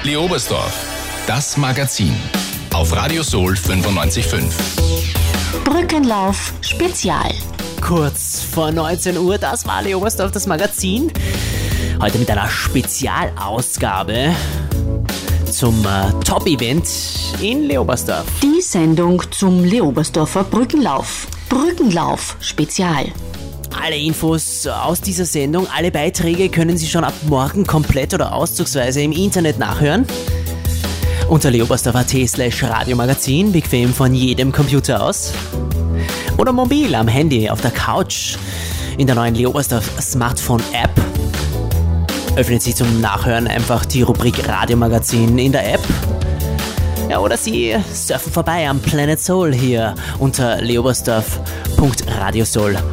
Leobersdorf, das Magazin. Auf Radio Soul 95.5. Brückenlauf Spezial. Kurz vor 19 Uhr, das war Leobersdorf, das Magazin. Heute mit einer Spezialausgabe zum Top-Event in Leobersdorf. Die Sendung zum Leobersdorfer Brückenlauf. Brückenlauf Spezial. Alle Infos aus dieser Sendung, alle Beiträge können Sie schon ab morgen komplett oder auszugsweise im Internet nachhören. Unter leobersdorf.at/Radiomagazin, bequem von jedem Computer aus. Oder mobil am Handy, auf der Couch, in der neuen Leobersdorf Smartphone App. Öffnet Sie zum Nachhören einfach die Rubrik Radiomagazin in der App. Ja, oder Sie surfen vorbei am Planet Soul hier unter leobersdorf.radiosoul.at.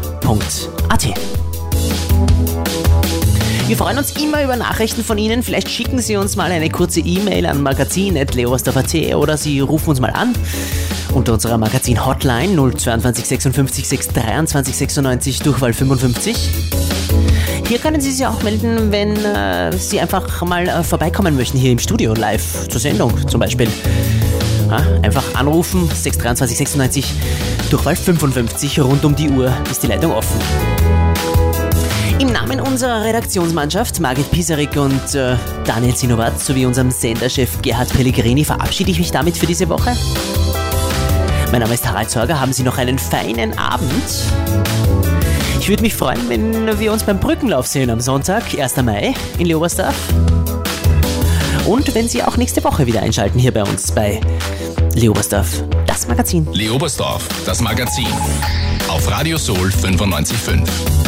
Wir freuen uns immer über Nachrichten von Ihnen. Vielleicht schicken Sie uns mal eine kurze E-Mail an magazin@leobersdorf.at oder Sie rufen uns mal an unter unserer Magazin-Hotline 022 56 623 96 Durchwahl 55. Hier können Sie sich auch melden, wenn Sie einfach mal vorbeikommen möchten, hier im Studio, live zur Sendung zum Beispiel. Ja, einfach anrufen, 623 96 Durchwahl 55, rund um die Uhr ist die Leitung offen. Im Namen unserer Redaktionsmannschaft, Margit Pisarik und Daniel Zinowat, sowie unserem Senderchef Gerhard Pellegrini, verabschiede ich mich damit für diese Woche. Mein Name ist Harald Sorger, haben Sie noch einen feinen Abend. Ich würde mich freuen, wenn wir uns beim Brückenlauf sehen am Sonntag, 1. Mai in Leobersdorf. Und wenn Sie auch nächste Woche wieder einschalten hier bei uns bei Leobersdorf, das Magazin. Leobersdorf, das Magazin. Auf Radio Soul 95.5.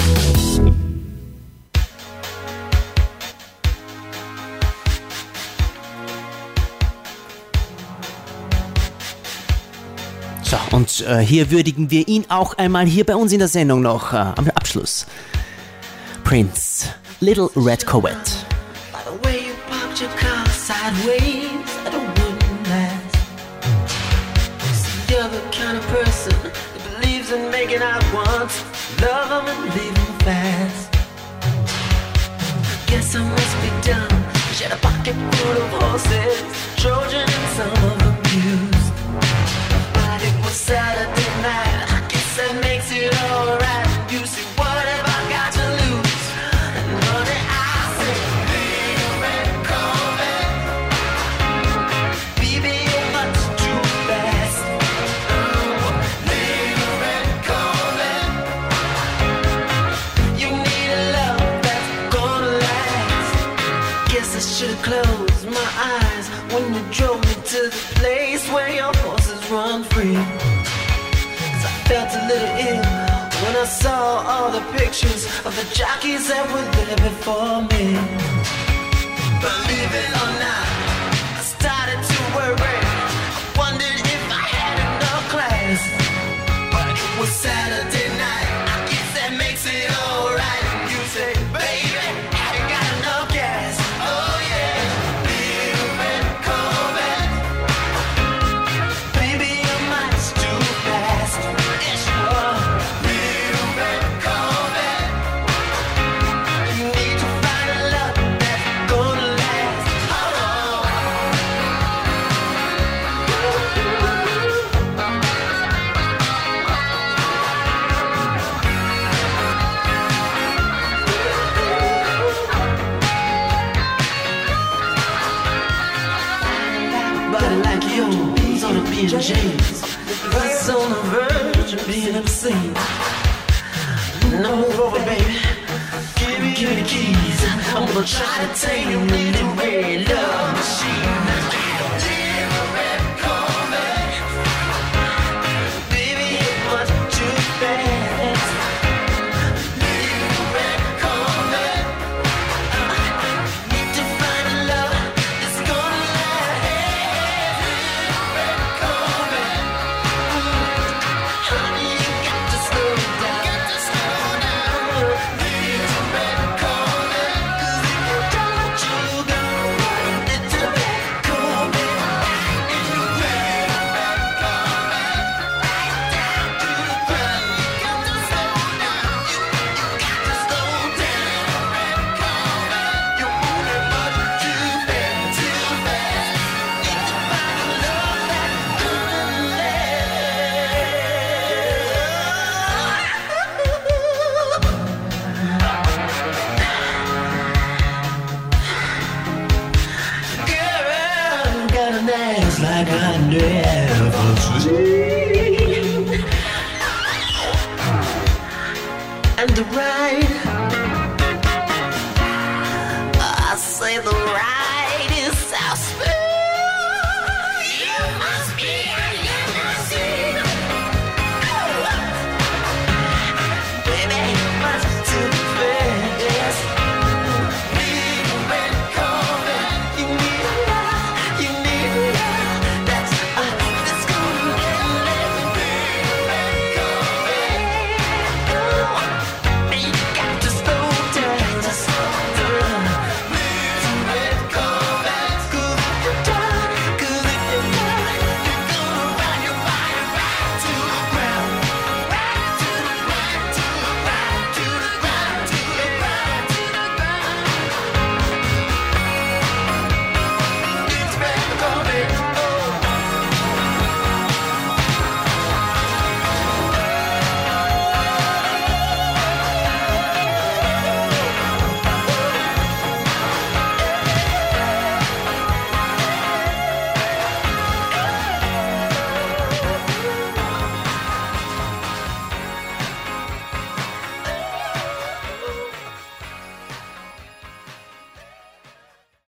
So, und hier würdigen wir ihn auch einmal hier bei uns in der Sendung noch am Abschluss. Prince, Little Red Corvette. By the way you parked your car sideways at a wooden last. See, you're the kind of person that believes in making out once, love them and leave them fast. Guess I must be dumb. She had a pocket full of horses, Trojan and some of them used. But it was Saturday night, I guess that makes it alright. You see, what have I got to lose? And honey, I say, little red Corvette, baby, you're much too fast. Oh, little red Corvette, you need a love that's gonna last. Guess I should've closed my eyes when you drove me to the place where your horses run free. 'Cause I felt a little ill when I saw all the pictures of the jockeys that were there before me. Believe it or not, I started to worry. I wondered if I had enough class. But it was Saturday night, I guess that makes it alright. You say, baby, I ain't got enough gas. Oh yeah, little red Corvette, baby, you're much too fast. Yes, you are. Little red Corvette, you need to find a love that's gonna last. Oh. Body like yours on a PJs, it's on the verge of being obscene. No move over, baby. Give me the keys. I'm gonna try to tame your little red love machine. Little red Corvette, baby, you're much too fast. Little red Corvette, need to find a love that's gonna last. Little red Corvette, honey, you got to slow down. Little red Corvette, 'cause if you don't, you're dance like I never seen. And the ride, I say the ride is so smooth. You must be